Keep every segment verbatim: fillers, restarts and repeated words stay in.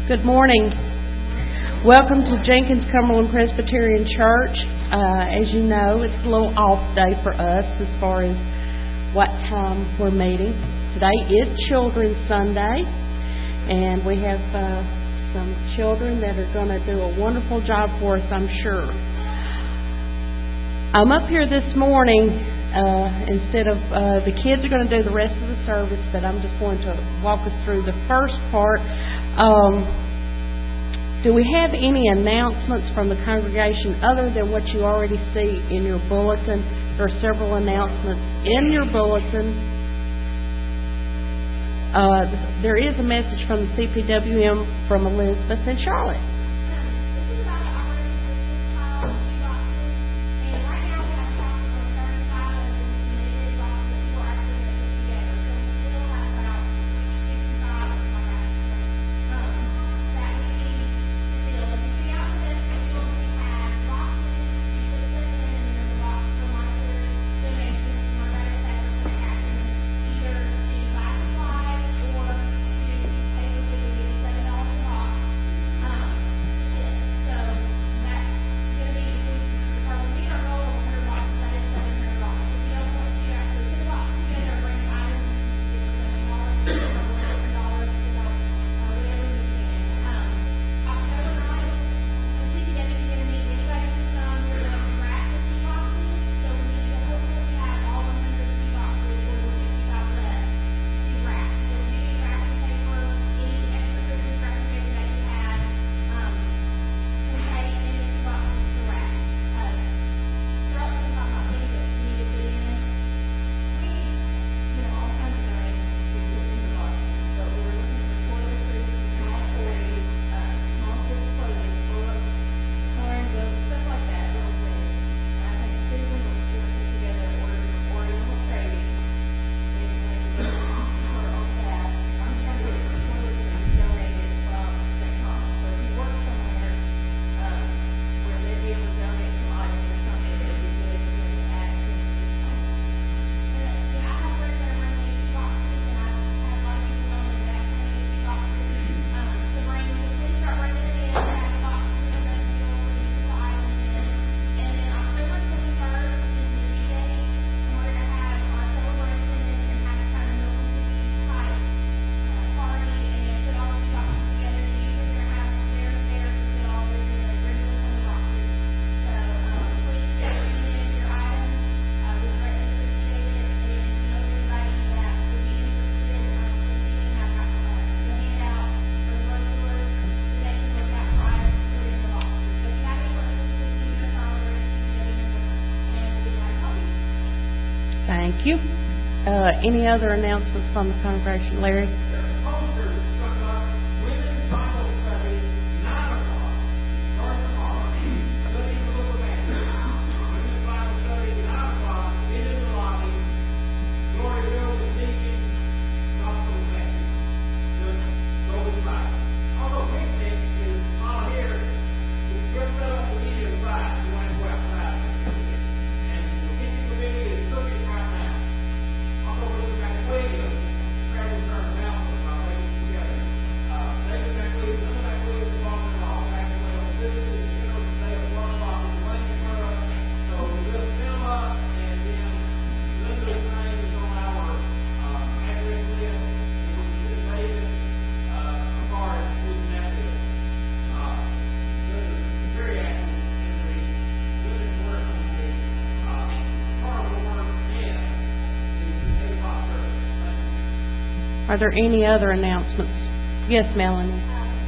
Good morning. Welcome to Jenkins Cumberland Presbyterian Church. Uh, as you know, it's a little off day for us as far as what time we're meeting. Today is Children's Sunday, and we have uh, some children that are going to do a wonderful job for us, I'm sure. I'm up here this morning. Uh, instead of uh, the kids are going to do the rest of the service, but I'm just going to walk us through the first part. Um, do we have any announcements from the congregation other than what you already see in your bulletin? There are several announcements in your bulletin. Uh, there is a message from the C P W M from Elizabeth and Charlotte. Thank you. Uh, any other announcements from the congregation, Larry? Are there any other announcements? Yes, Melanie.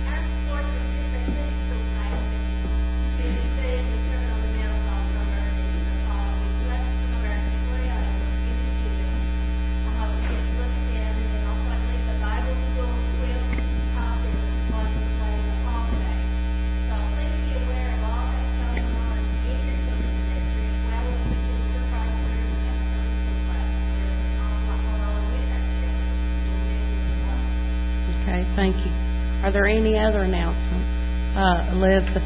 Thank you. Are there any other announcements? Uh, Elizabeth.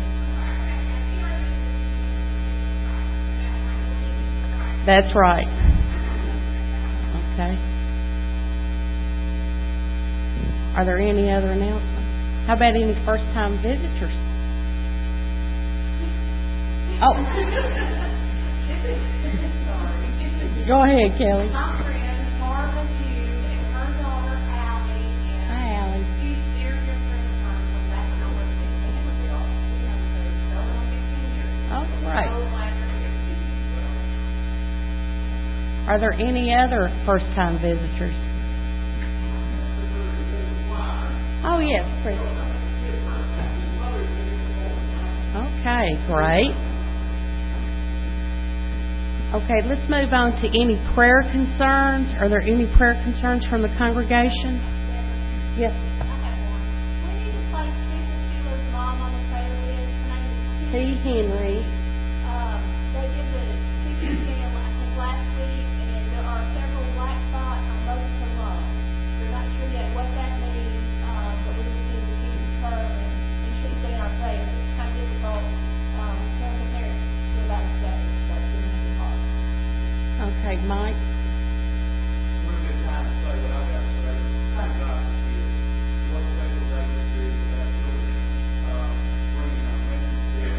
That's right. Okay. Are there any other announcements? How about any first-time visitors? Oh. Go ahead, Kelly. My friend, Marva Hughes, and her daughter, Allie. And Hi, Allie. she's dear, dear friend of mine from back when I worked in Vanderbilt. You know, so going on fifteen years. Oh, great. So glad you're here. Are there any other first-time visitors? Oh, yes, Chris. Okay, great. Okay, let's move on to any prayer concerns. Are there any prayer concerns from the congregation? Yes. I have one. We need to place Keisha Sheila's mom on the prayer list. Her name is T. Henry. Um, they did the Keisha scan, I think, last week, and there are several black spots on both of her lungs. We're not sure yet what that means, um, but we just need to keep her and, and she's in our prayers. It's kind of difficult, um, telling the parents to about the second, but it's going to be hard. Okay, Mike. We've been trying to say what I've got to say. Thank God for kids. What the federal agency is about doing, uh, bringing our message to them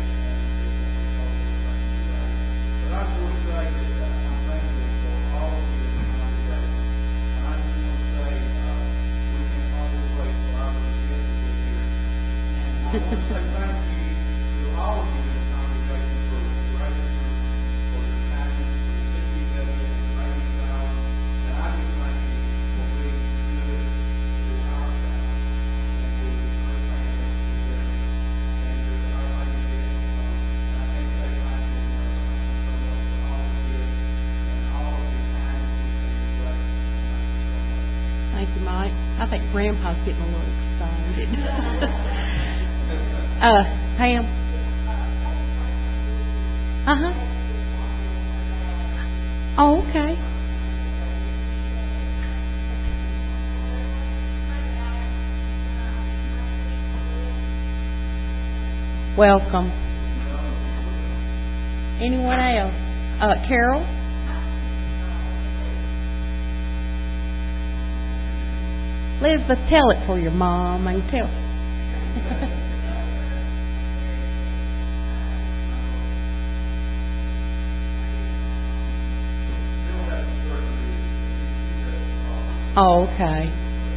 and but I just want to say that uh, I'm thankful for all of you in the congregation. And I just want to say uh, we can always wait for our little kids to get here. And I want to say thank you to all of you in the congregation for your grace, for your kindness, for your sticking together, and praying God. And I just thank you for being good to our family and to our family together. And to our ladies here. And I can't say thank you enough. Thank you so much for all of you and all of your kindness and your grace. Thank you so much. Thank you, Mike. I think Grandpa's getting a little excited. uh, Pam. Uh-huh. Oh, okay. Welcome. Anyone else? Uh, Carol? Elizabeth, tell it for your mom and tell. Oh, okay.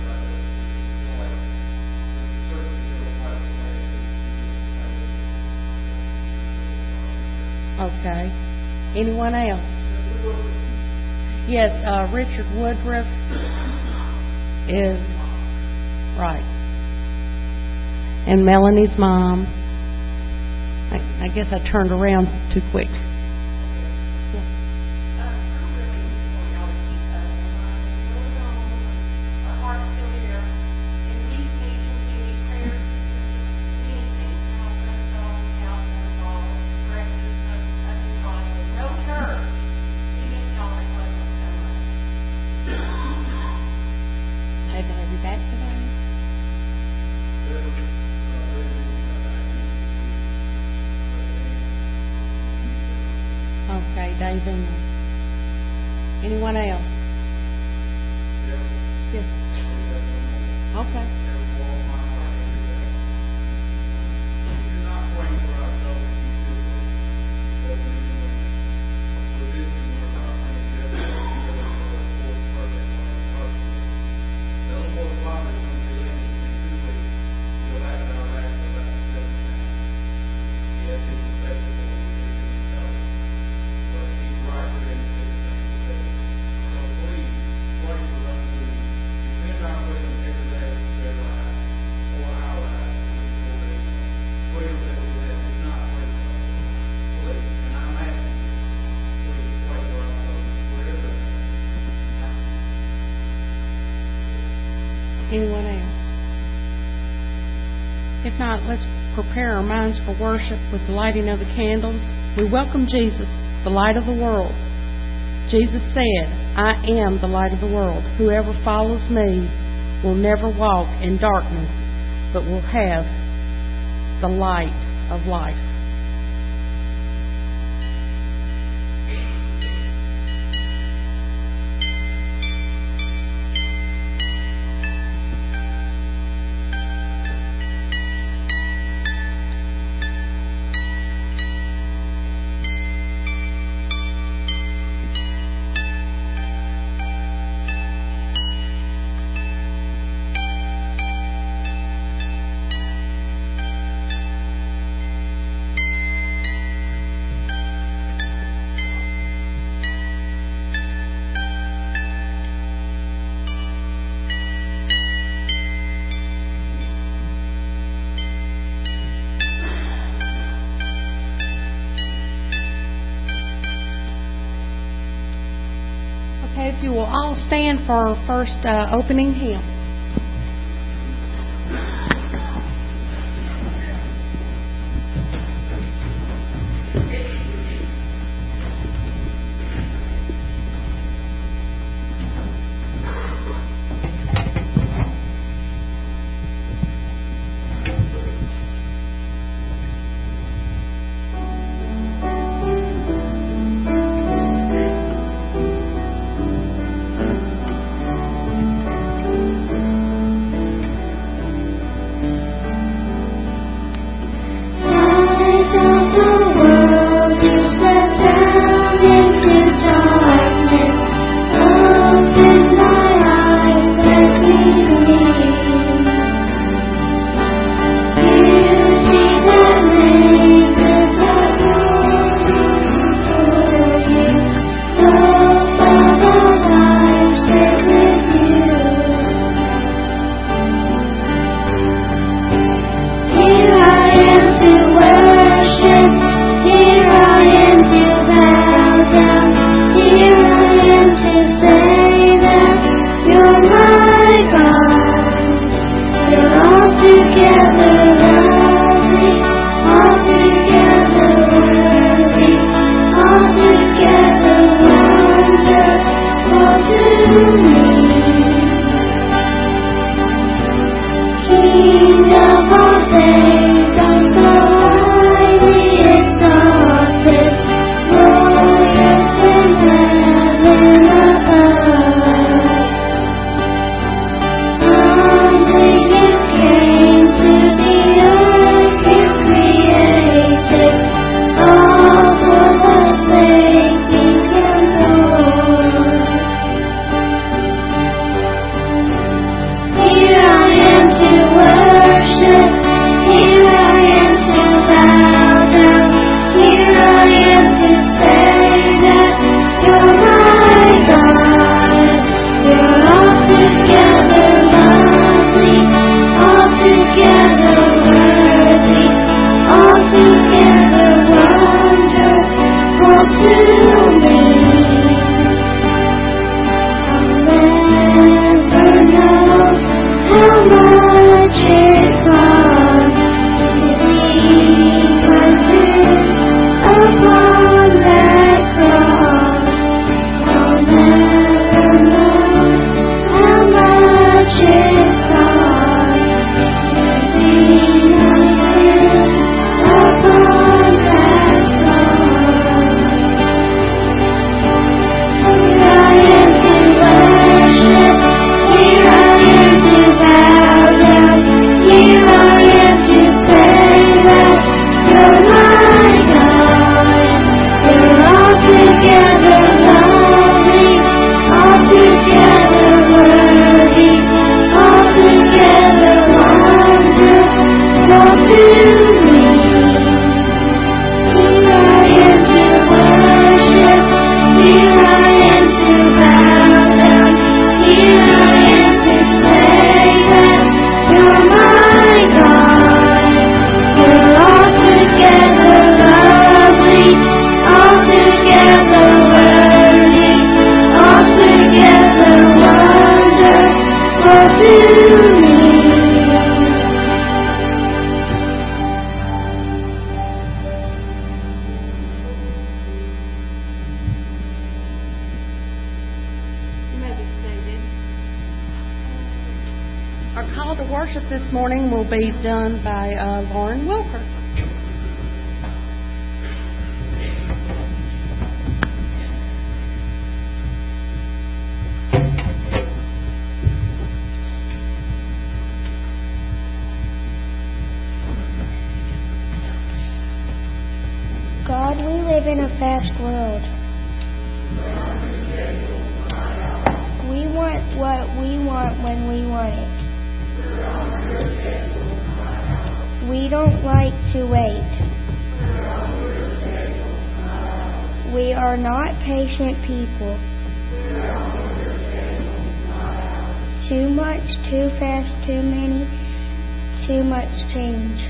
Okay. Anyone else? Yes, uh, Richard Woodruff is right. And Melanie's mom. I, I guess I turned around too quick. Okay, David. Anyone else? Yes. Okay. Anyone else? If not, let's prepare our minds for worship with the lighting of the candles. We welcome Jesus, the light of the world. Jesus said, I am the light of the world. Whoever follows me will never walk in darkness, but will have the light of life. we'll all stand for our first uh, opening hymn. Be done by uh, Lauren Wilker. God, we live in a fast world. We want what we want when we want it. We don't like to wait. We are not patient people. Too much, too fast, too many, too much change.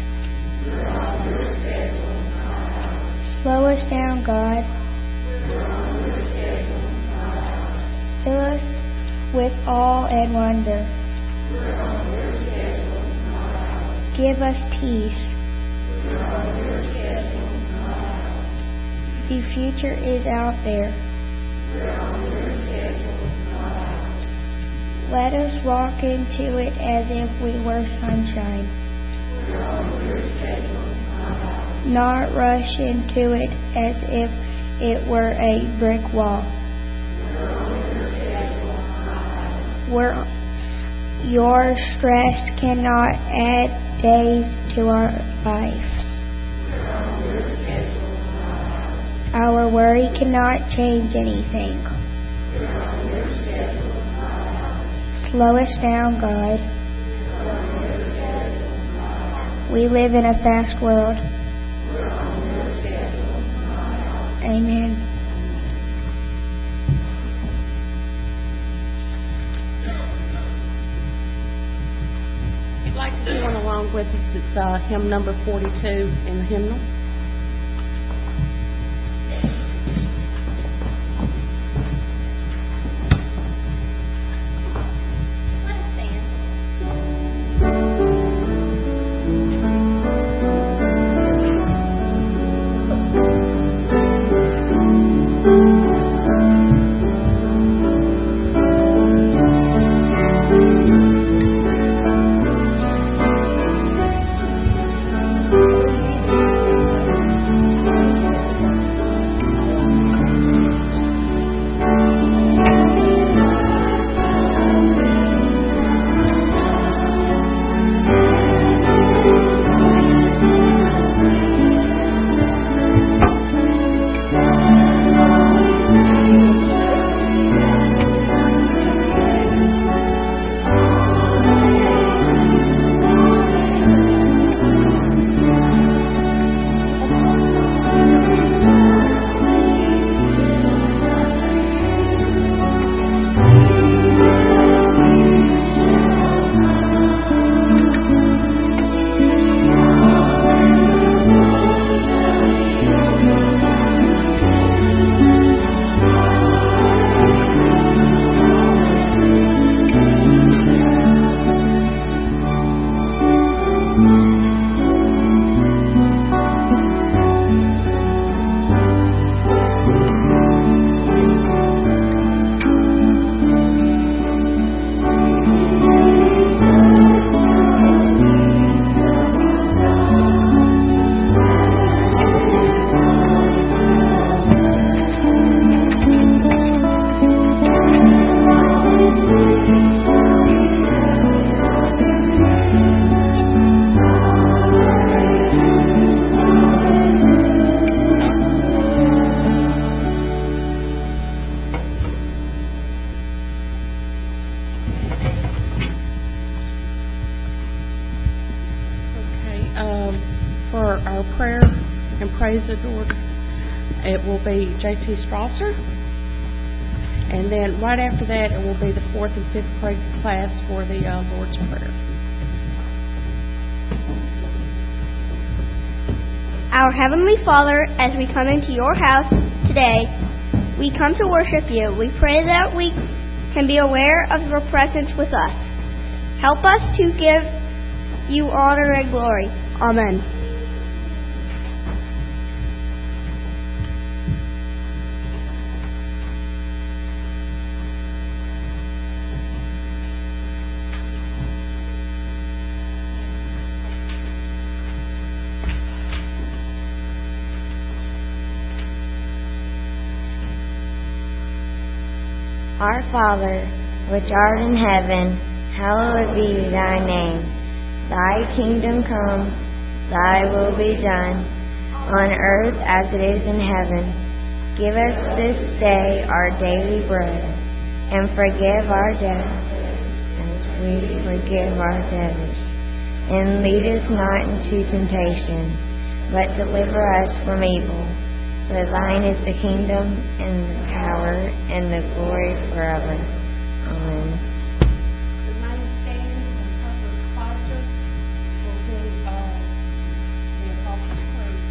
Slow us down, God. Fill us with awe and wonder. Give us peace. The future is out there. Let us walk into it as if we were sunshine. Not rush into it as if it were a brick wall. Where your stress cannot add days to our lives. Our worry cannot change anything. Slow us down, God. We live in a fast world. Amen. If you'd like to sing along with us, it's uh, hymn number forty-two in the hymnal. It will be J T Strasser, and then right after that it will be the fourth and fifth grade class for the uh, Lord's Prayer. Our Heavenly Father, as we come into your house today, we come to worship you. We pray that we can be aware of your presence with us. Help us to give you honor and glory. Amen. Our Father, which art in heaven, hallowed be thy name. Thy kingdom come, thy will be done, on earth as it is in heaven. Give us this day our daily bread, and forgive our debts, as we forgive our debtors. And lead us not into temptation, but deliver us from evil. For thine is the kingdom, and the power, and the glory forever. Amen. The main stand and Pastor Sponsor will do uh, the Apostles' Creed.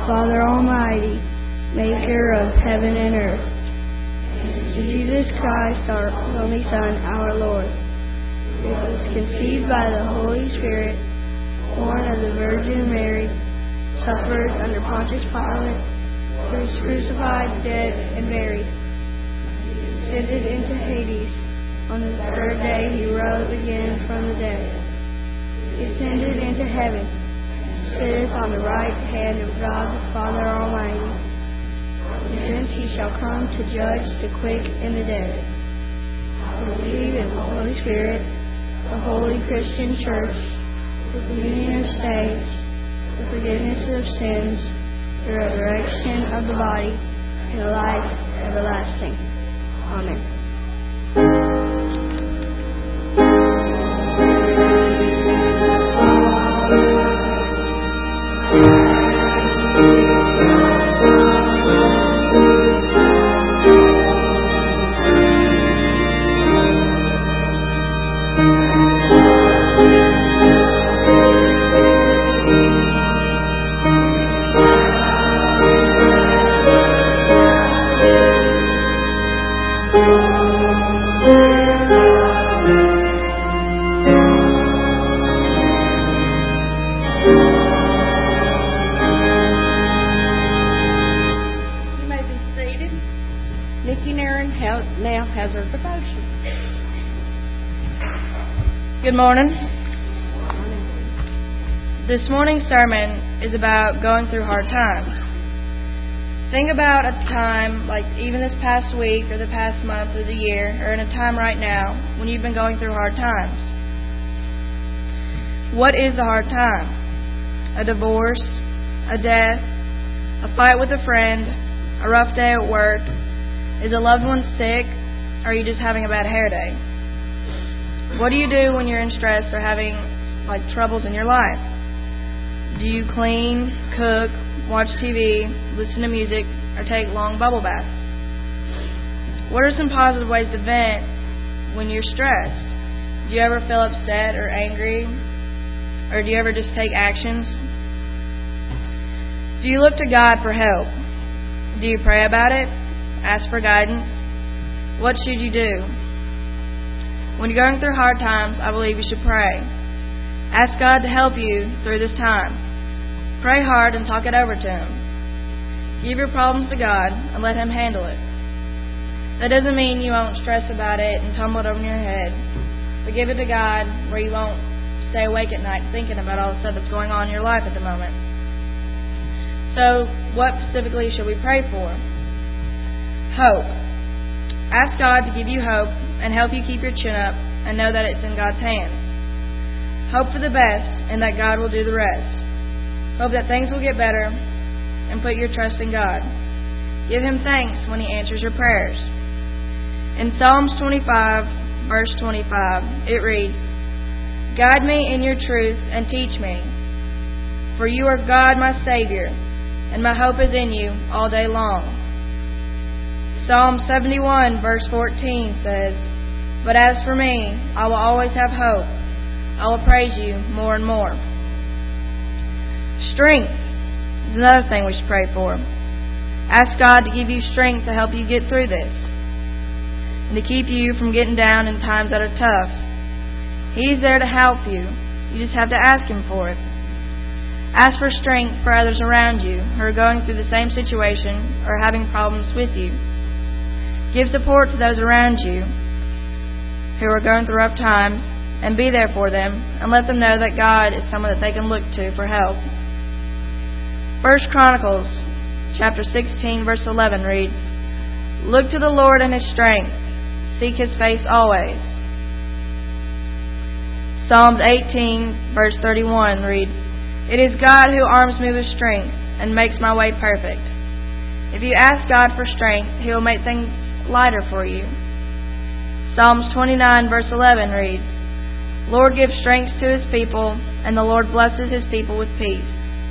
Father Almighty, maker of heaven and earth, to Jesus Christ, our only Son, our Lord, who was conceived by the Holy Spirit, born of the Virgin Mary, suffered under Pontius Pilate, was crucified, dead, and buried, descended into Hades. On the third day he rose again from the dead, descended into heaven, sitteth on the right hand of God the Father Almighty. And thence he shall come to judge the quick and the dead. I believe in the Holy Spirit, the holy Christian Church, the communion of saints, the forgiveness of sins, the resurrection of the body, and the life everlasting. Amen. Good morning. This morning's sermon is about going through hard times. Think about a time, like even this past week or the past month or the year, or in a time right now when you've been going through hard times. What is a hard time? A divorce, a death, a fight with a friend, a rough day at work, is a loved one sick, or are you just having a bad hair day? What do you do when you're in stress or having like troubles in your life? Do you clean, cook, watch T V, listen to music, or take long bubble baths? What are some positive ways to vent when you're stressed? Do you ever feel upset or angry? Or do you ever just take actions? Do you look to God for help? Do you pray about it? Ask for guidance? What should you do? When you're going through hard times, I believe you should pray. Ask God to help you through this time. Pray hard and talk it over to Him. Give your problems to God and let Him handle it. That doesn't mean you won't stress about it and tumble it over your head, but give it to God where you won't stay awake at night thinking about all the stuff that's going on in your life at the moment. So, what specifically should we pray for? Hope. Ask God to give you hope and help you keep your chin up and know that it's in God's hands. Hope for the best and that God will do the rest. Hope that things will get better and put your trust in God. Give Him thanks when He answers your prayers. In Psalms twenty-five, verse twenty-five, it reads, "Guide me in your truth and teach me, for you are God my Savior, and my hope is in you all day long." Psalm seventy-one, verse fourteen says, "But as for me, I will always have hope. I will praise you more and more." Strength is another thing we should pray for. Ask God to give you strength to help you get through this and to keep you from getting down in times that are tough. He's there to help you. You just have to ask Him for it. Ask for strength for others around you who are going through the same situation or having problems with you. Give support to those around you who are going through rough times and be there for them and let them know that God is someone that they can look to for help. First Chronicles chapter sixteen verse eleven reads, "Look to the Lord and His strength. Seek His face always." Psalms eighteen verse thirty-one reads, "It is God who arms me with strength and makes my way perfect." If you ask God for strength, He will make things lighter for you. Psalms twenty-nine verse eleven reads, "Lord gives strength to His people, and the Lord blesses His people with peace."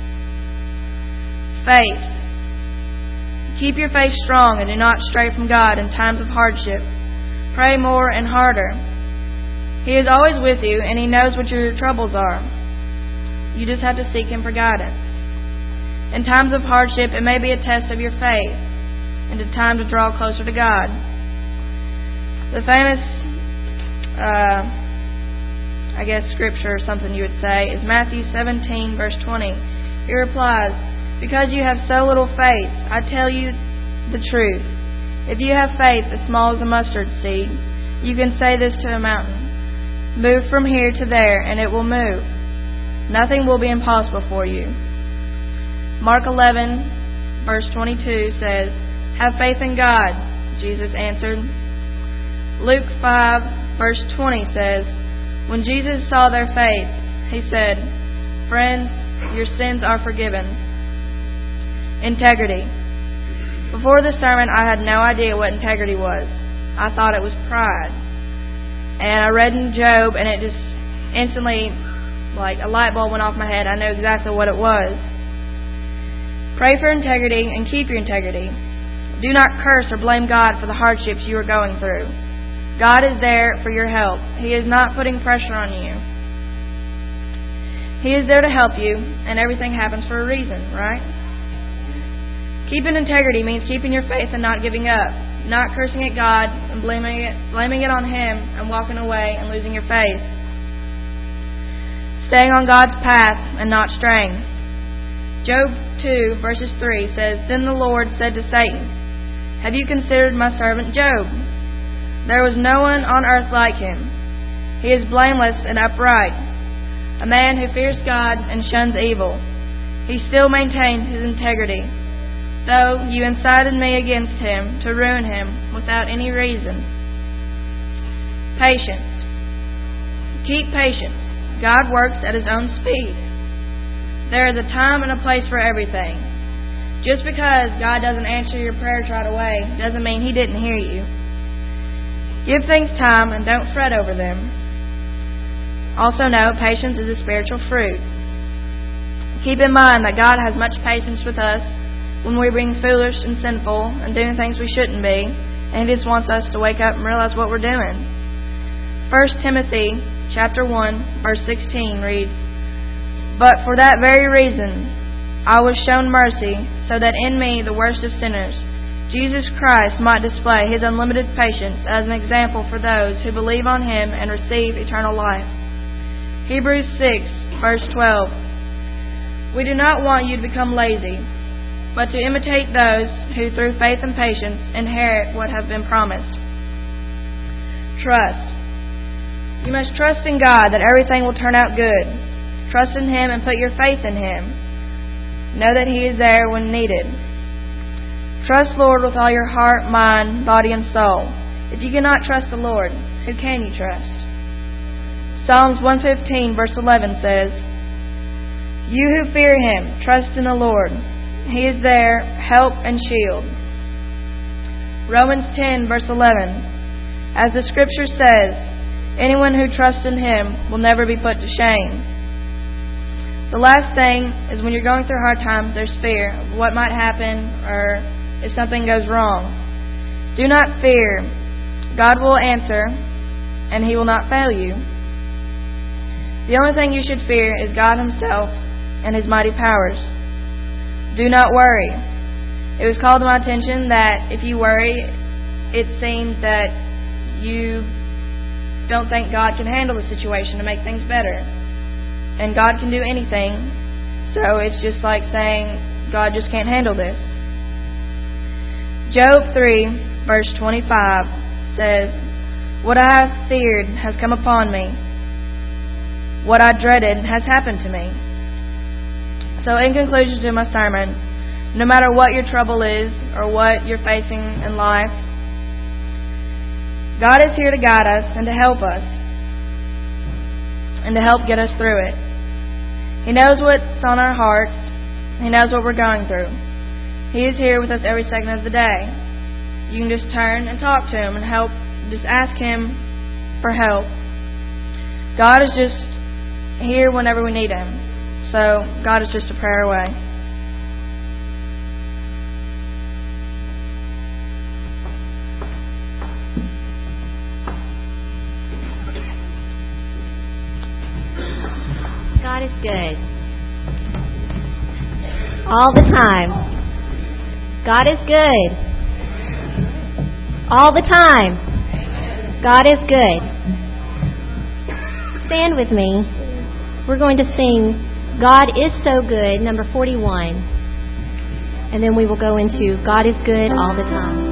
Faith. Keep your faith strong and do not stray from God in times of hardship. Pray more and harder. He is always with you, and He knows what your troubles are. You just have to seek Him for guidance. In times of hardship, it may be a test of your faith, and a time to draw closer to God. The famous, uh, I guess, scripture or something you would say is Matthew seventeen, verse twenty. He replies, "Because you have so little faith, I tell you the truth. If you have faith as small as a mustard seed, you can say this to a mountain, 'Move from here to there,' and it will move. Nothing will be impossible for you." Mark eleven, verse twenty-two says, "Have faith in God," Jesus answered. Luke five, verse twenty says, "When Jesus saw their faith, he said, 'Friends, your sins are forgiven.'" Integrity. Before this sermon, I had no idea what integrity was. I thought it was pride. And I read in Job, and it just instantly, like a light bulb went off my head. I know exactly what it was. Pray for integrity and keep your integrity. Do not curse or blame God for the hardships you are going through. God is there for your help. He is not putting pressure on you. He is there to help you, and everything happens for a reason, right? Keeping integrity means keeping your faith and not giving up, not cursing at God and blaming it, blaming it on Him and walking away and losing your faith. Staying on God's path and not straying. Job two, verses three says, "Then the Lord said to Satan, 'Have you considered my servant Job? There was no one on earth like him. He is blameless and upright, a man who fears God and shuns evil. He still maintains his integrity, though you incited me against him to ruin him without any reason.'" Patience. Keep patience. God works at His own speed. There is a time and a place for everything. Just because God doesn't answer your prayers right away doesn't mean He didn't hear you. Give things time and don't fret over them. Also know patience is a spiritual fruit. Keep in mind that God has much patience with us when we're being foolish and sinful and doing things we shouldn't be, and He just wants us to wake up and realize what we're doing. First Timothy chapter one, verse sixteen reads, "But for that very reason I was shown mercy, so that in me, the worst of sinners, Jesus Christ might display His unlimited patience as an example for those who believe on Him and receive eternal life." Hebrews six, verse twelve, "We do not want you to become lazy, but to imitate those who through faith and patience inherit what have been promised." Trust. You must trust in God that everything will turn out good. Trust in Him and put your faith in Him. Know that He is there when needed. Trust Lord with all your heart, mind, body, and soul. If you cannot trust the Lord, who can you trust? Psalms one fifteen, verse eleven says, "You who fear Him, trust in the Lord. He is their help and shield." Romans ten, verse eleven, "As the Scripture says, anyone who trusts in Him will never be put to shame." The last thing is when you're going through hard times, there's fear of what might happen or if something goes wrong. Do not fear. God will answer, and He will not fail you. The only thing you should fear is God Himself and His mighty powers. Do not worry. It was called to my attention that if you worry, it seems that you don't think God can handle the situation to make things better. And God can do anything, so it's just like saying, God just can't handle this. Job three, verse twenty-five says, "What I have feared has come upon me. What I dreaded has happened to me." So in conclusion to my sermon, no matter what your trouble is or what you're facing in life, God is here to guide us and to help us and to help get us through it. He knows what's on our hearts. He knows what we're going through. He is here with us every second of the day. You can just turn and talk to Him and help. Just ask Him for help. God is just here whenever we need Him. So God is just a prayer away. God is good. all the time. God is good. All the time. God is good. Stand with me. We're going to sing God is So Good, number forty-one. And then we will go into God is Good All the Time.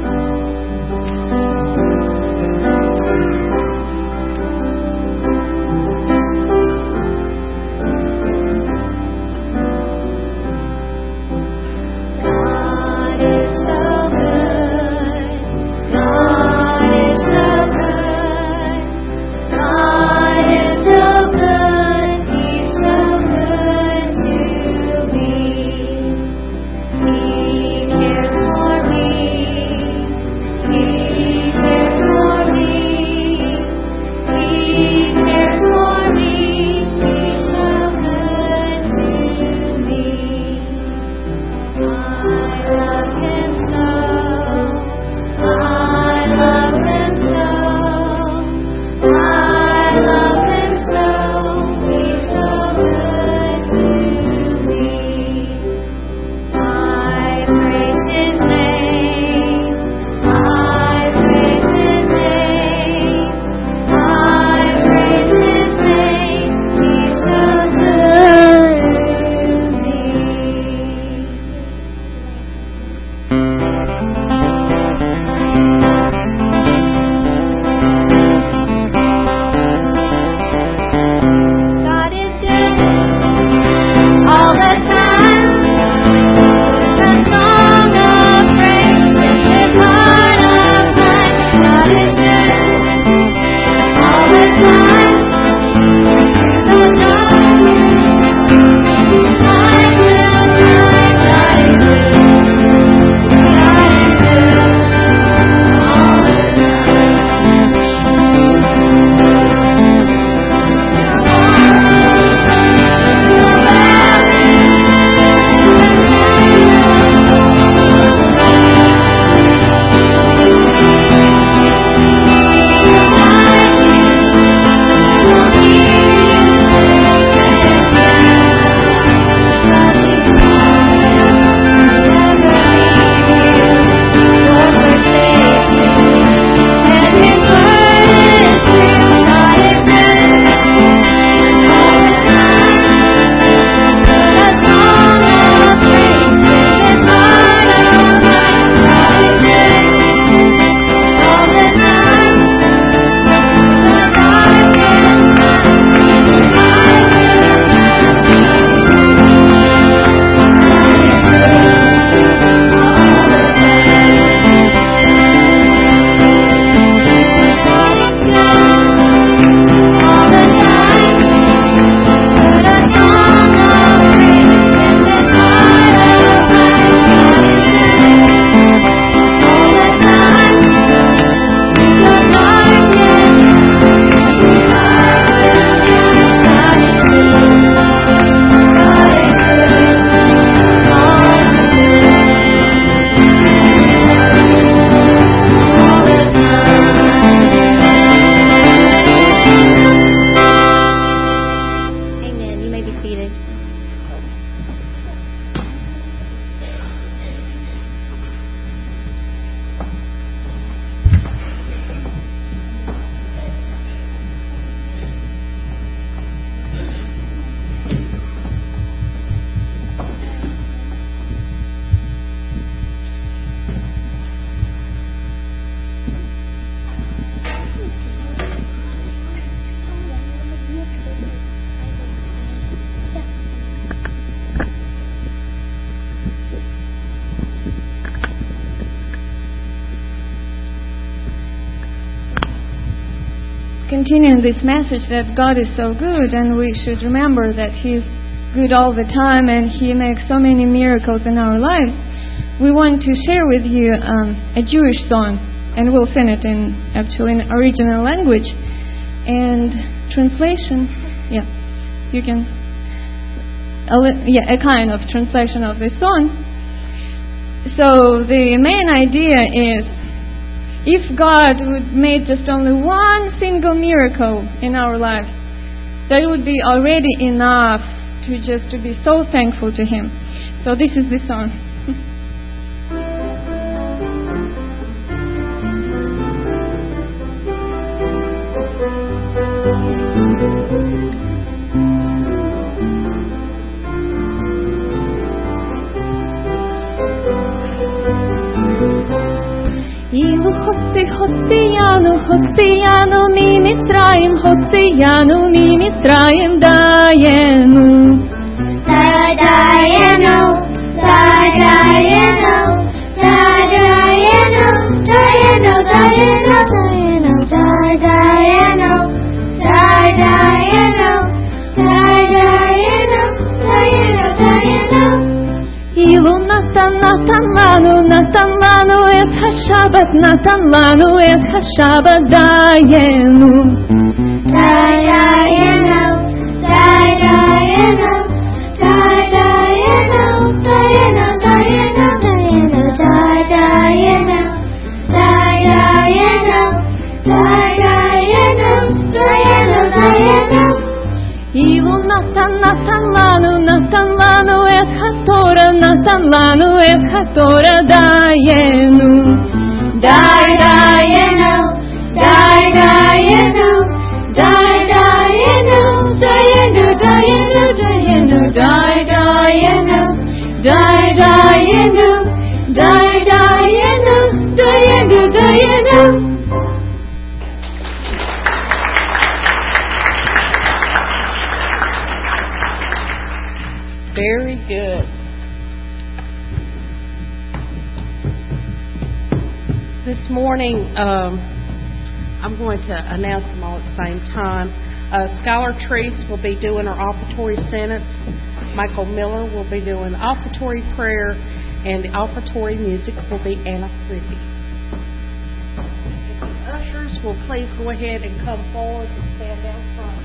Continuing this message that God is so good, and we should remember that He is good all the time and He makes so many miracles in our lives, we want to share with you um, a Jewish song, and we'll sing it in actually in original language. And translation, yeah, you can, a, yeah, a kind of translation of this song. So the main idea is, if God would make just only one single miracle in our life, that would be already enough to just to be so thankful to Him. So this is the song. Ilu hotzi hotziyanu, hotziyanu mi Mitzrayim, hotziyanu mi Mitzrayim dayenu. Dayenu, dayenu, dayenu, dayenu, dayenu, dayenu, dayenu, dayenu, dayenu, dayenu, dayenu. Ilu natan natan lanu, natan lanu et haShabbat, natan lanu et haShabbat dayenu. Dayenu, dayenu, dayenu, dayenu, dayenu, dayenu, dayenu, dayenu, dayenu, dayenu, dayenu. Ilu natan natan lanu, natan lanu et haTorah, natan lanu et haTorah dayenu. Day dayenu, day dayenu, day dayenu, dayenu, dayenu, dayenu, day dayenu, day dayenu, day dayenu, dayenu, dayenu. Very good. This morning, um, I'm going to announce them all at the same time. Uh, Skylar Treese will be doing our offertory sentence. Michael Miller will be doing the offertory prayer, and the offertory music will be Anna Rippey. The ushers will please go ahead and come forward and stand down front.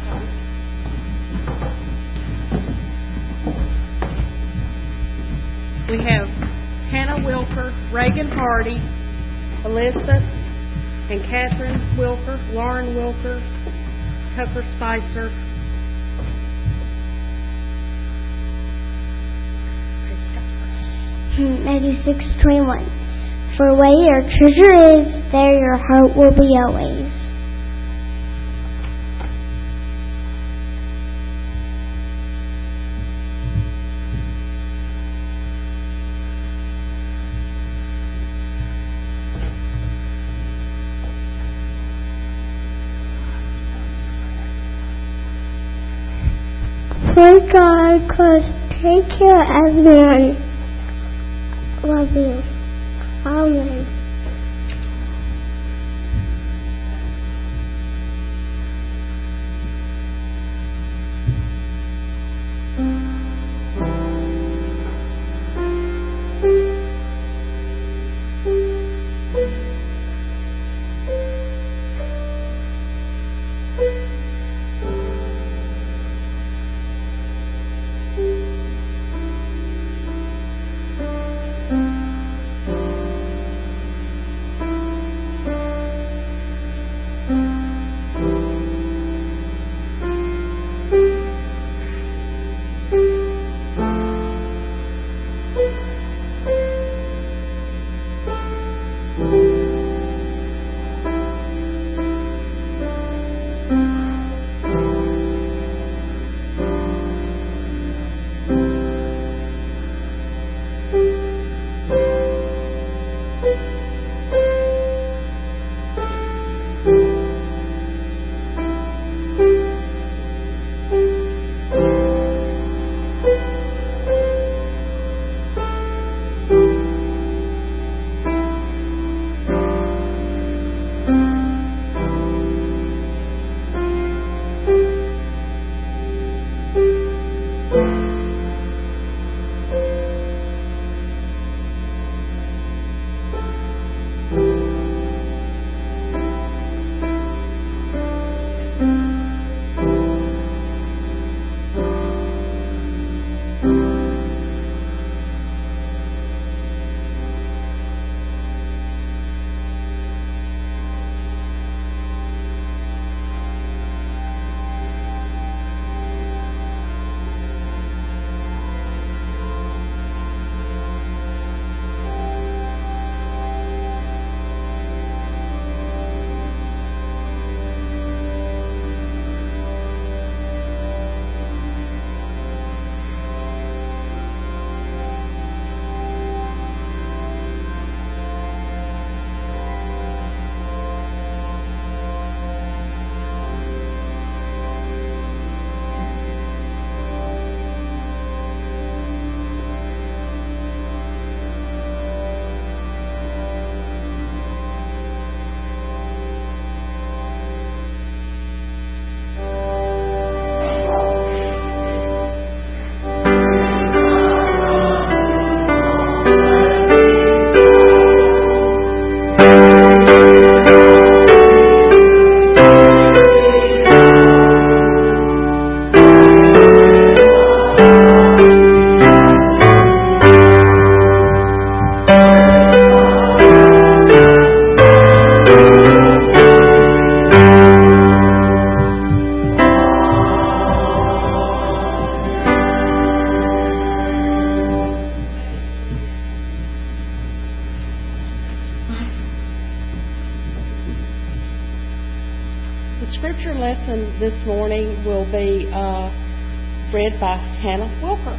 We have Hannah Wilker, Reagan Hardy, Elizabeth and Catherine Wilker, Lauren Wilker, Tucker Spicer. Matthew six twenty-one. For where your treasure is, there your heart will be always. For God could take care of man. Love you. Amen. scripture lesson this morning will be uh, read by Hannah Wilker.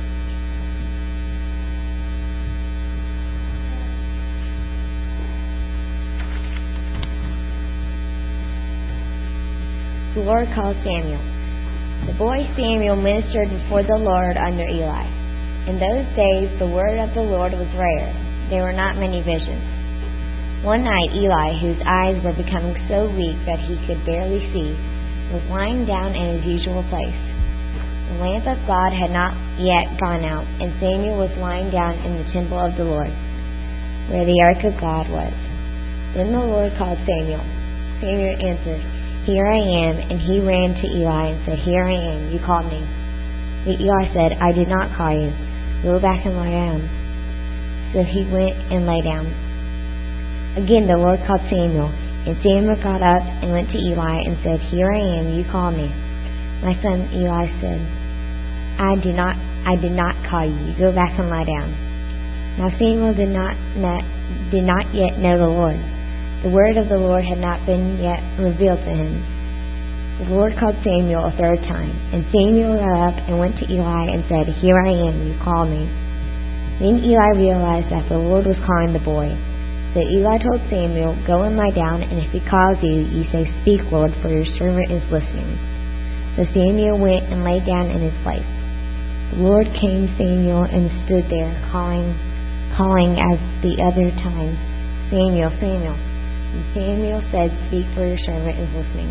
The Lord called Samuel. The boy Samuel ministered before the Lord under Eli. In those days the word of the Lord was rare. There were not many visions. One night Eli, whose eyes were becoming so weak that he could barely see, was lying down in his usual place. The lamp of God had not yet gone out, and Samuel was lying down in the temple of the Lord, where the ark of God was. Then the Lord called Samuel. Samuel answered, "Here I am." And he ran to Eli and said, "Here I am. You called me." But Eli said, "I did not call you. Go back and lie down." So he went and lay down. Again the Lord called Samuel. And Samuel got up and went to Eli and said, "Here I am. You called me." "My son," Eli said, I did not I did not call you. Go back and lie down." Now Samuel did not, not, did not yet know the Lord. The word of the Lord had not been yet revealed to him. The Lord called Samuel a third time, and Samuel got up and went to Eli and said, "Here I am, you called me." Then Eli realized that the Lord was calling the boy. So Eli told Samuel, "Go and lie down, and if he calls you, you say, 'Speak, Lord, for your servant is listening.'" So Samuel went and lay down in his place. The Lord came to Samuel and stood there, calling, calling as the other times, "Samuel, Samuel." And Samuel said, "Speak, for your servant is listening."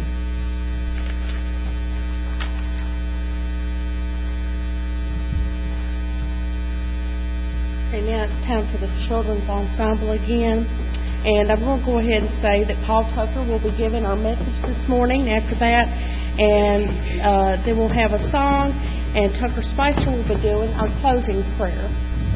Okay, now it's time for the children's ensemble again. And I'm going to go ahead and say that Paul Tucker will be giving our message this morning after that. And uh, then we'll have a song, and Tucker Spicer will be doing our closing prayer.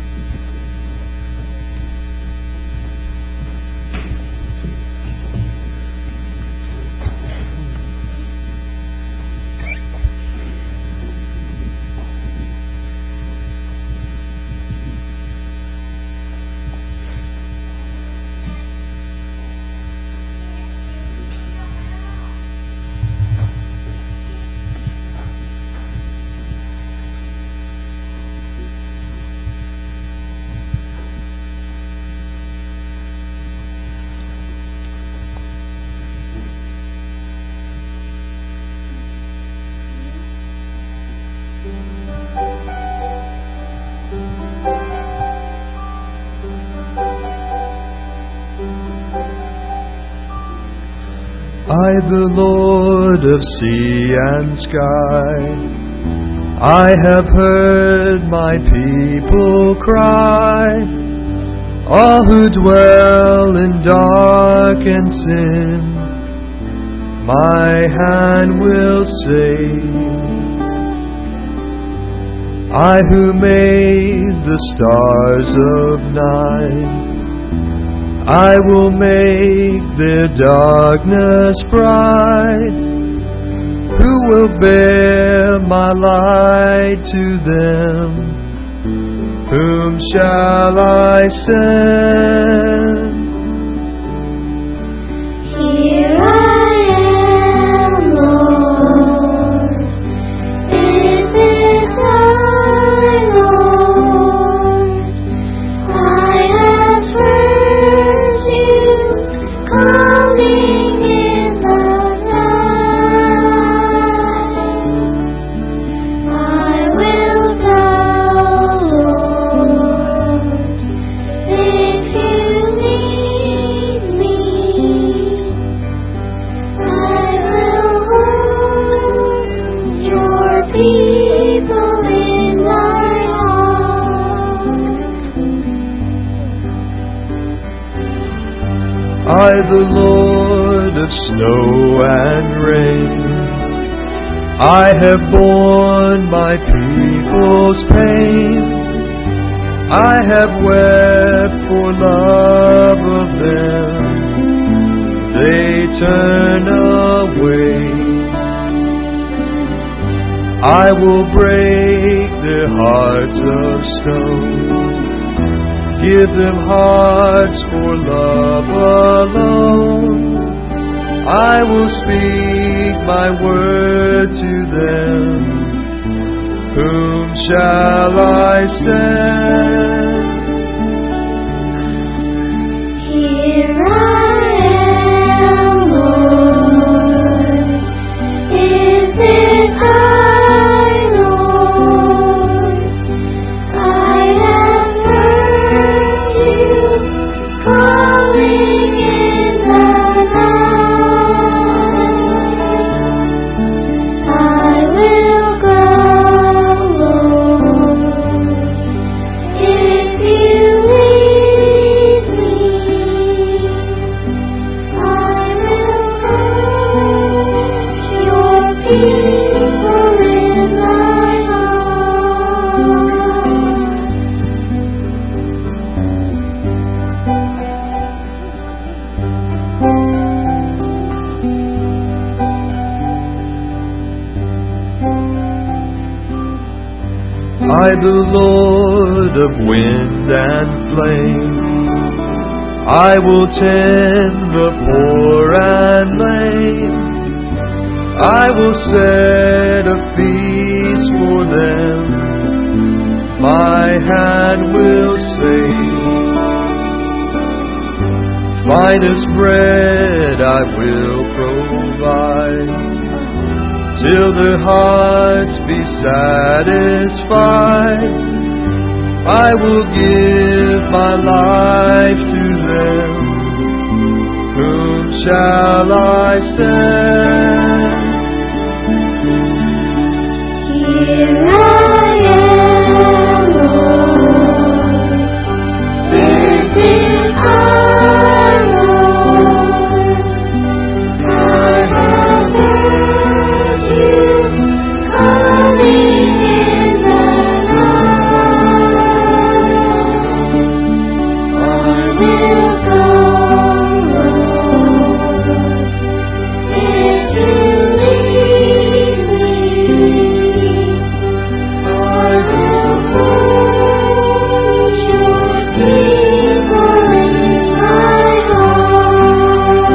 I, the Lord of sea and sky, I have heard my people cry, all who dwell in dark and sin, my hand will save. I who made the stars of night, I will make their darkness bright. Who will bear my light to them? Whom shall I send? Here I am, Lord. This is I, Lord. I have heard you calling in the night. I will go, Lord, if you need me. I will hold your people in my arms. I, the Lord of snow and rain, I have borne my people's pain. I have wept for love of them. They turn away. I will break their hearts of stone, give them hearts for love alone. I will speak my word to them. Whom shall I send? Here I am, Lord. Is it I, Lord? I have heard you calling in the night. I will go, Lord, if you lead me. I will put your people in my heart. I, the Lord of wind and flame, I will tend the poor and lame. I will set a feast for them. My hand will save. Finest bread I will provide, till their hearts be satisfied. I will give my life to them. Whom shall I send? Here I am, Lord. This is I, Lord. I have heard you calling in the night. I will go, Lord, if you lead me. I will put your people in my heart.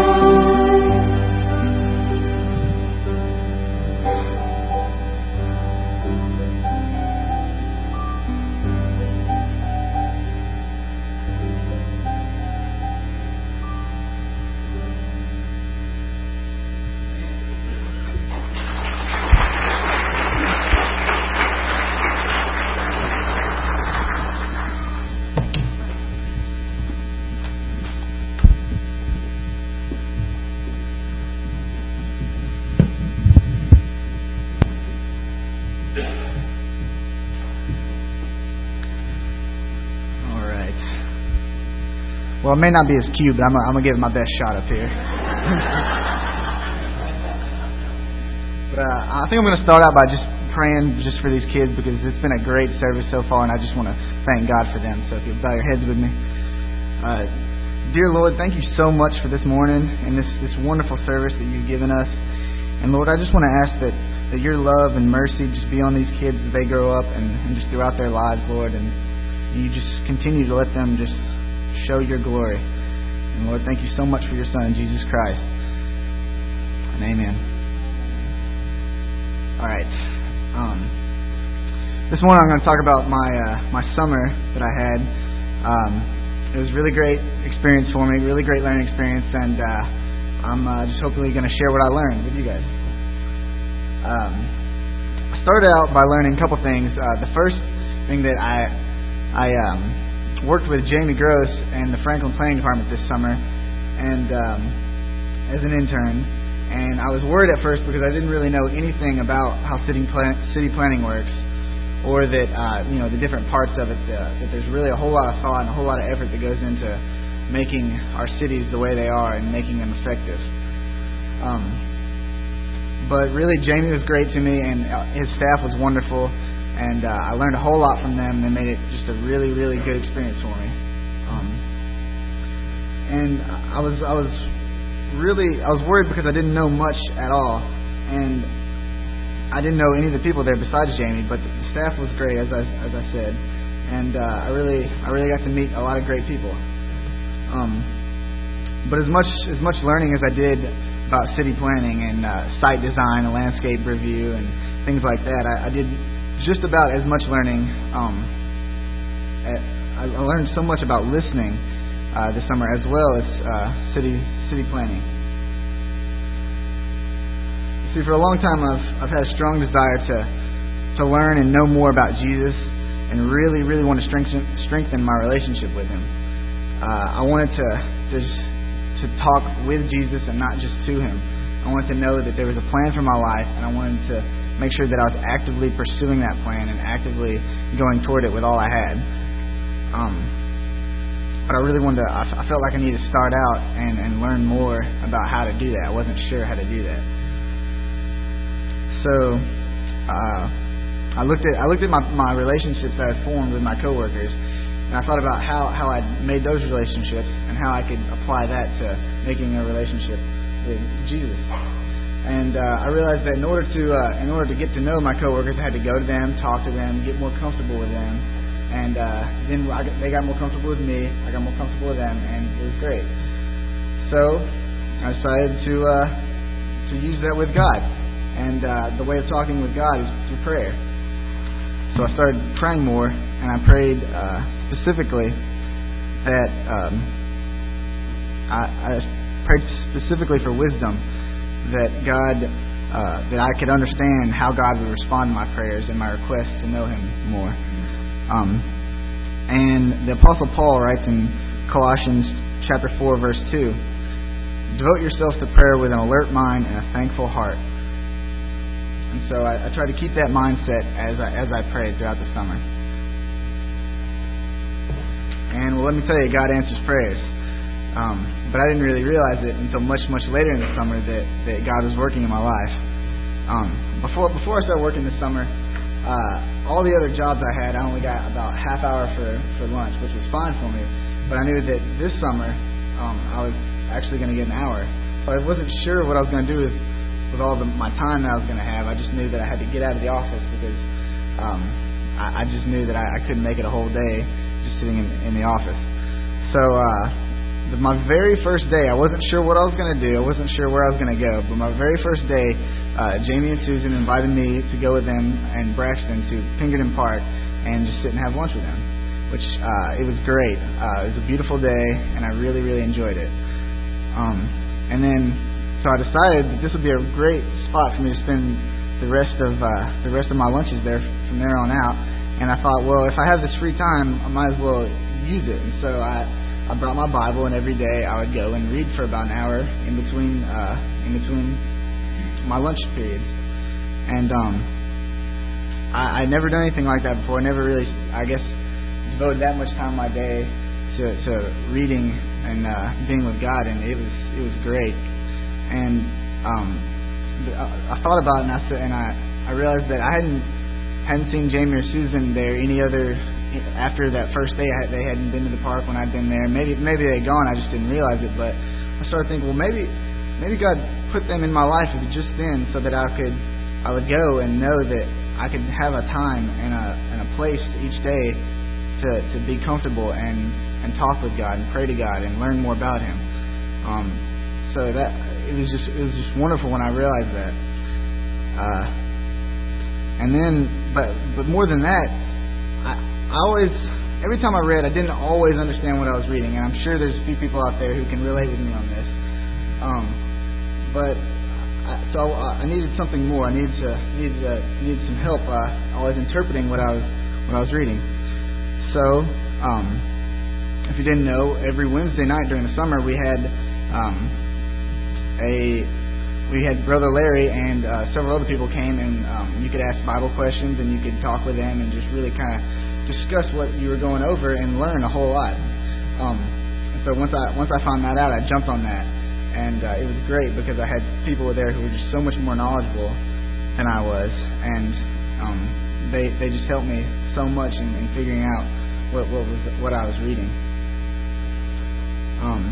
All right. Well, it may not be as cute, but I'm gonna, I'm gonna give it my best shot up here. But uh, I think I'm going to start out by just praying just for these kids, because it's been a great service so far, and I just want to thank God for them. So if you'll bow your heads with me. Uh, dear Lord, thank you so much for this morning and this, this wonderful service that you've given us. And Lord, I just want to ask that, that your love and mercy just be on these kids as they grow up and, and just throughout their lives, Lord. And you just continue to let them just show your glory. And Lord, thank you so much for your Son, Jesus Christ. And amen. All right. Um, this morning I'm going to talk about my uh, my summer that I had. Um, it was a really great experience for me, really great learning experience, and uh, I'm uh, just hopefully going to share what I learned with you guys. Um, I started out by learning a couple things. Uh, the first thing that I I um, worked with Jamie Gross and the Franklin Planning Department this summer, and um, as an intern. And I was worried at first because I didn't really know anything about how city plan- city planning works, or that uh, you know the different parts of it. Uh, that there's really a whole lot of thought and a whole lot of effort that goes into making our cities the way they are and making them effective. Um, but really, Jamie was great to me, and his staff was wonderful, and uh, I learned a whole lot from them. And they made it just a really, really good experience for me. Um, and I was I was. Really, I was worried because I didn't know much at all, and I didn't know any of the people there besides Jamie. But the staff was great, as I as I said, and uh, I really I really got to meet a lot of great people. Um, but but as much as much learning as I did about city planning and uh, site design and landscape review and things like that, I, I did just about as much learning. Um, at, I learned so much about listening uh, this summer as well as uh, city city planning. See, for a long time I've I've had a strong desire to to learn and know more about Jesus, and really really want to strengthen strengthen my relationship with Him. Uh, I wanted to just to talk with Jesus and not just to Him. I wanted to know that there was a plan for my life, and I wanted to make sure that I was actively pursuing that plan and actively going toward it with all I had. Um, but I really wanted to, I, I felt like I needed to start out and, and learn more about how to do that. I wasn't sure how to do that. So, uh, I looked at I looked at my, my relationships that I formed with my coworkers, and I thought about how, how I'd made those relationships and how I could apply that to making a relationship with Jesus. And uh, I realized that in order to uh, in order to get to know my coworkers, I had to go to them, talk to them, get more comfortable with them, and uh, then I got, they got more comfortable with me. I got more comfortable with them, and it was great. So I decided to uh, to use that with God, and uh, the way of talking with God is through prayer. So I started praying more, and I prayed uh, specifically that um, I, I prayed specifically for wisdom, that God, uh, that I could understand how God would respond to my prayers and my requests to know Him more. Um, and the Apostle Paul writes in Colossians chapter four, verse two, "Devote yourselves to prayer with an alert mind and a thankful heart." And so I, I try to keep that mindset as I, as I prayed throughout the summer. And well, let me tell you, God answers prayers. Um, but I didn't really realize it until much, much later in the summer that, that God was working in my life. Um, before before I started working this summer, uh, all the other jobs I had, I only got about half hour for, for lunch, which was fine for me. But I knew that this summer, um, I was actually going to get an hour. So I wasn't sure what I was going to do with with all the, my time that I was going to have. I just knew that I had to get out of the office because um, I, I just knew that I, I couldn't make it a whole day just sitting in, in the office. So uh, the, my very first day, I wasn't sure what I was going to do. I wasn't sure where I was going to go. But my very first day, uh, Jamie and Susan invited me to go with them and Braxton to Pinkerton Park and just sit and have lunch with them, which uh, it was great. Uh, it was a beautiful day, and I really, really enjoyed it. Um, and then So I decided that this would be a great spot for me to spend the rest of uh, the rest of my lunches there from there on out. And I thought, well, if I have this free time, I might as well use it. And so I, I brought my Bible, and every day I would go and read for about an hour in between uh, in between my lunch periods. And um, I I'd never done anything like that before. I never really, I guess, devoted that much time of my day to, to reading and uh, being with God, and it was it was great. And um, I thought about it, and I said, and I, I realized that I hadn't hadn't seen Jamie or Susan there any other after that first day. I, they hadn't been to the park when I'd been there. Maybe maybe they'd gone. I just didn't realize it. But I started thinking, well, maybe maybe God put them in my life just then so that I could I would go and know that I could have a time and a and a place each day to to be comfortable and and talk with God and pray to God and learn more about Him. Um, so that. It was just it was just wonderful when I realized that. Uh, and then, but but more than that, I, I always every time I read, I didn't always understand what I was reading, and I'm sure there's a few people out there who can relate with me on this. Um, but I, so I, I needed something more. I needed to needed to, needed some help. Uh, I was interpreting what I was what I was reading. So, um, if you didn't know, every Wednesday night during the summer we had. Um, A we had Brother Larry and uh, several other people came, and um, you could ask Bible questions and you could talk with them and just really kind of discuss what you were going over and learn a whole lot. Um, so once I once I found that out, I jumped on that, and uh, it was great because I had people there who were just so much more knowledgeable than I was, and um, they they just helped me so much in, in figuring out what what was what I was reading. Um.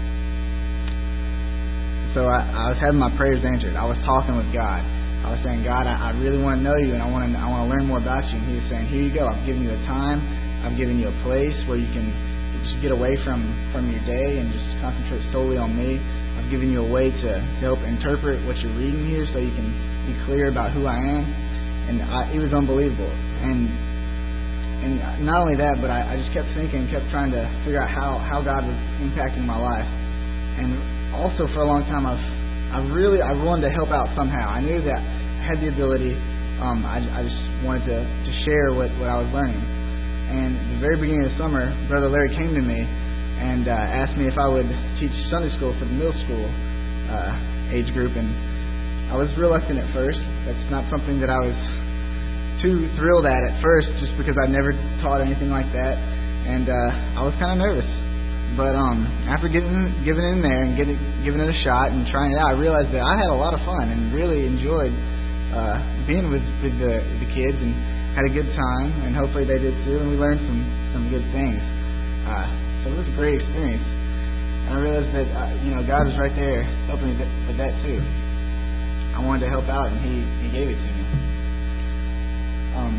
So I, I was having my prayers answered. I was talking with God. I was saying, God, I, I really want to know you, and I want to I want to learn more about you. And He was saying, here you go. I've given you a time. I've given you a place where you can just get away from, from your day and just concentrate solely on me. I've given you a way to, to help interpret what you're reading here so you can be clear about who I am. And I, it was unbelievable. And and not only that, but I, I just kept thinking, kept trying to figure out how, how God was impacting my life. And also for a long time, I've I really I wanted to help out somehow. I knew that I had the ability. Um, I, I just wanted to, to share what, what I was learning. And at the very beginning of the summer, Brother Larry came to me and uh, asked me if I would teach Sunday school for the middle school uh, age group. And I was reluctant at first. That's not something that I was too thrilled at at first, just because I never taught anything like that. And uh, I was kind of nervous. But um, after getting giving it in there and getting giving it a shot and trying it out, I realized that I had a lot of fun and really enjoyed uh, being with, with the, the kids and had a good time. And hopefully they did too. And we learned some, some good things. Uh, so it was a great experience. And I realized that uh, you know God was right there helping me with that too. I wanted to help out, and He He gave it to me. Um,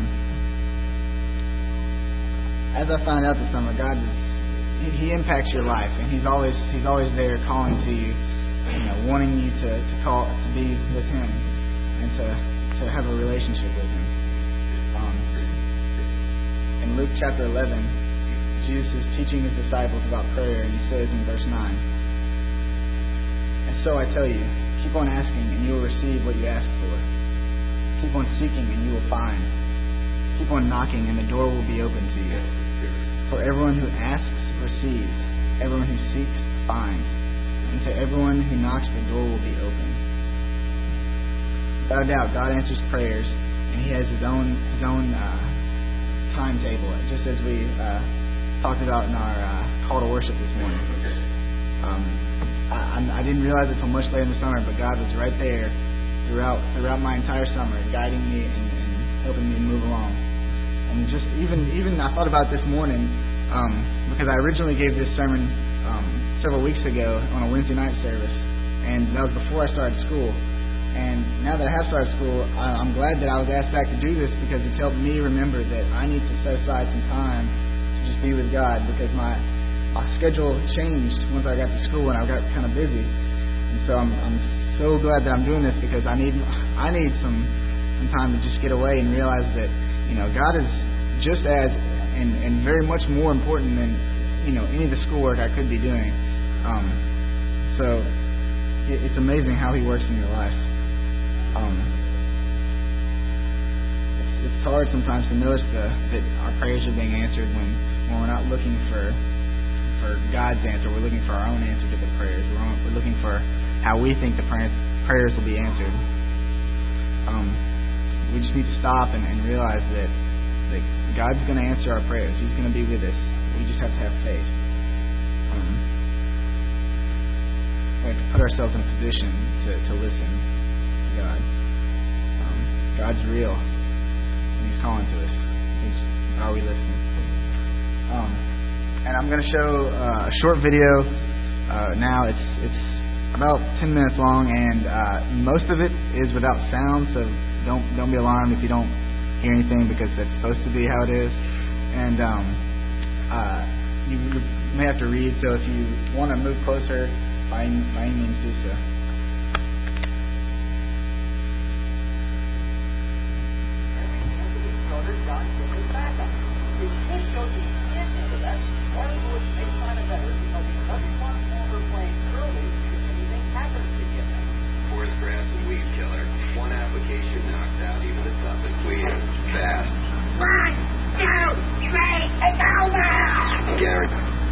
as I found out this summer, God is. He impacts your life, and He's always He's always there, calling to you, you know, wanting you to, to call to be with Him and to to have a relationship with Him. Um, in Luke chapter eleven, Jesus is teaching His disciples about prayer, and He says in verse nine, "And so I tell you, keep on asking, and you will receive what you ask for. Keep on seeking, and you will find. Keep on knocking, and the door will be open to you. For everyone who asks receives, everyone who seeks finds, and to everyone who knocks the door will be open." Without a doubt, God answers prayers, and He has His own His own uh, timetable, just as we uh, talked about in our uh, call to worship this morning. Um, I, I didn't realize it until much later in the summer, but God was right there throughout throughout my entire summer, guiding me and, and helping me move along. And just even even I thought about this morning. Um, because I originally gave this sermon um, several weeks ago on a Wednesday night service, and that was before I started school. And now that I have started school, I, I'm glad that I was asked back to do this, because it's helped me remember that I need to set aside some time to just be with God, because my, my schedule changed once I got to school and I got kind of busy. And so I'm, I'm so glad that I'm doing this, because I need I need some, some time to just get away and realize that, you know, God is just as And, and very much more important than, you know, any of the schoolwork I could be doing. Um, so it, it's amazing how He works in your life. Um, it's, it's hard sometimes to notice the, that our prayers are being answered when, when we're not looking for for God's answer. We're looking for our own answer to the prayers. We're, on, we're looking for how we think the prayers, prayers will be answered. Um, we just need to stop and, and realize that that God's going to answer our prayers. He's going to be with us. We just have to have faith. Um, we have to put ourselves in a position to, to listen to God. Um, God's real, and He's calling to us. He's, are we listening? Um, and I'm going to show uh, a short video uh, now. It's it's about ten minutes long, and uh, most of it is without sound, so don't don't be alarmed if you don't hear anything, because that's supposed to be how it is. And um, uh, you may have to read, so if you want to move closer, by, by any means do so. Forest grass and weed killer. One application knocked out even the toughest weed. Fast. One, two, three, it's over! Garrett.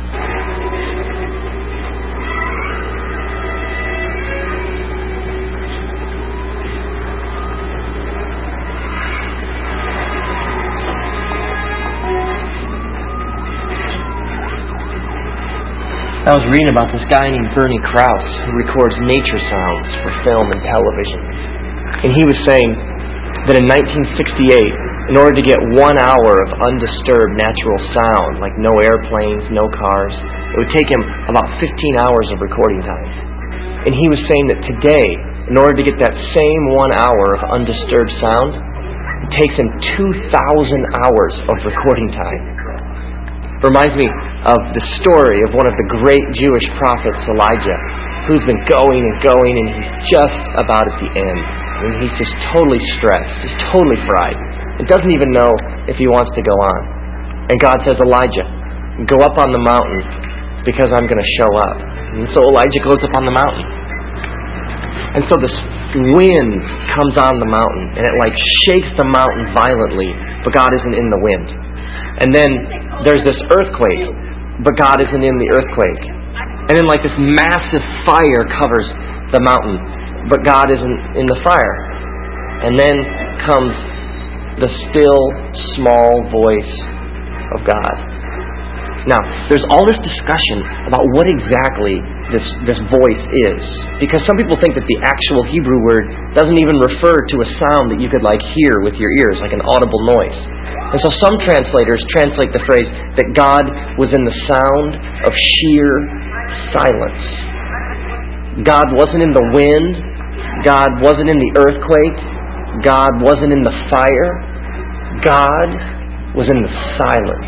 I was reading about this guy named Bernie Krause, who records nature sounds for film and television. And he was saying that in nineteen sixty-eight, in order to get one hour of undisturbed natural sound, like no airplanes, no cars, it would take him about fifteen hours of recording time. And he was saying that today, in order to get that same one hour of undisturbed sound, it takes him two thousand hours of recording time. It reminds me of the story of one of the great Jewish prophets, Elijah, who's been going and going, and he's just about at the end. And he's just totally stressed. He's totally fried. He doesn't even know if he wants to go on. And God says, Elijah, go up on the mountain because I'm going to show up. And so Elijah goes up on the mountain. And so this wind comes on the mountain, and it like shakes the mountain violently, but God isn't in the wind. And then there's this earthquake, but God isn't in the earthquake. And then like this massive fire covers the mountain, but God isn't in the fire. And then comes the still, small voice of God. Now, there's all this discussion about what exactly this, this voice is. Because some people think that the actual Hebrew word doesn't even refer to a sound that you could like hear with your ears, like an audible noise. And so some translators translate the phrase that God was in the sound of sheer silence. God wasn't in the wind. God wasn't in the earthquake. God wasn't in the fire. God was in the silence.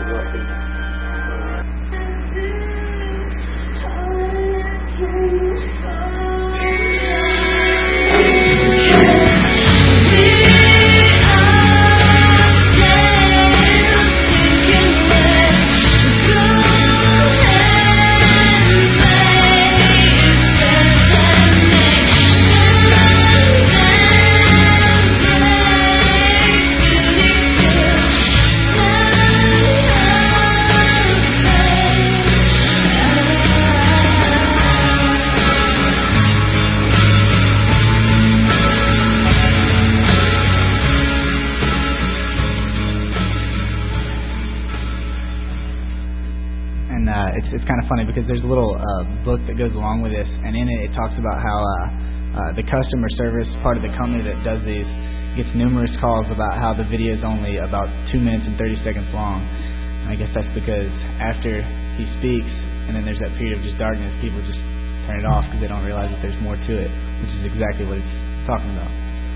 Funny because there's a little uh, book that goes along with this, and in it it talks about how uh, uh, the customer service part of the company that does these gets numerous calls about how the video is only about two minutes and thirty seconds long. And I guess that's because after he speaks, and then there's that period of just darkness, people just turn it off because they don't realize that there's more to it, which is exactly what it's talking about.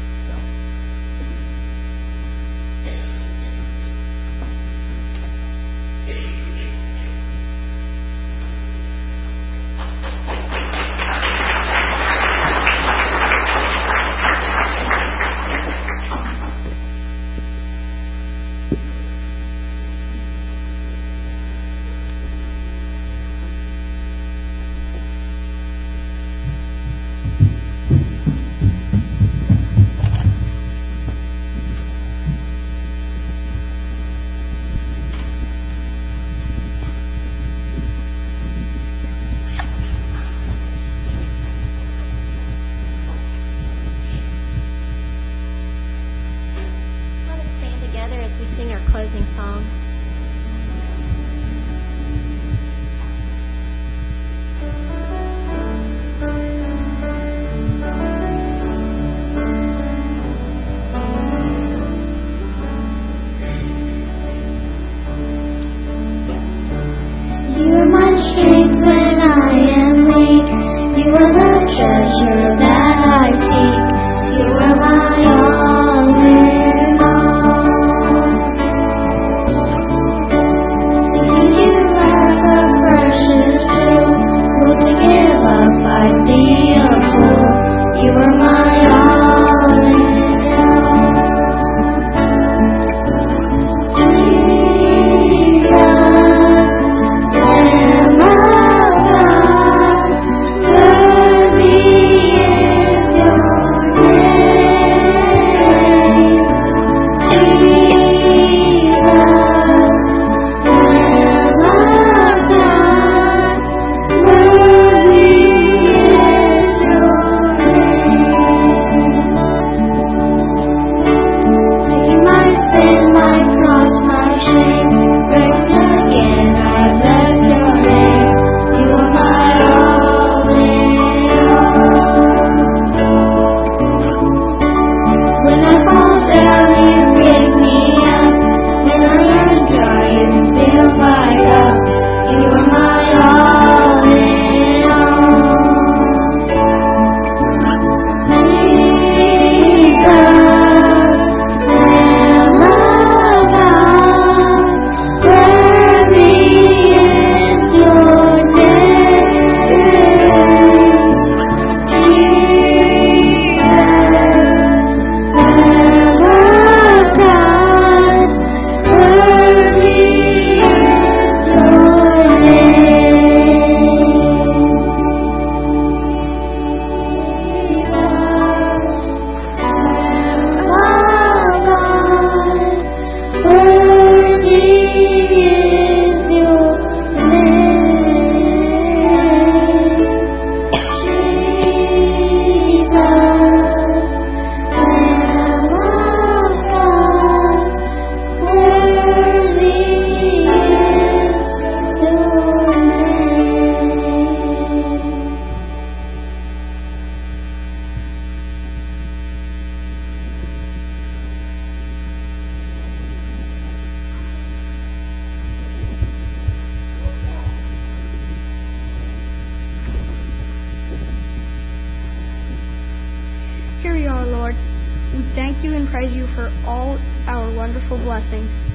Here we are, Lord. We thank you and praise you for all our wonderful blessings.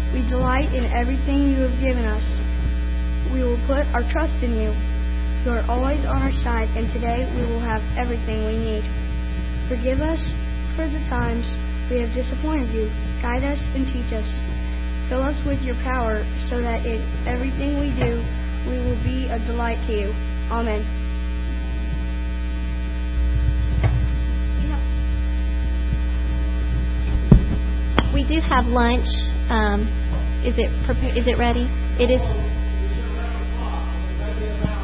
We delight in everything you have given us. We will put our trust in you. You are always on our side, and today we will have everything we need. Forgive us for the times we have disappointed you. Guide us and teach us. Fill us with your power so that in everything we do, we will be a delight to you. Amen. We do have lunch. Um, is it prepa- is it ready? It is.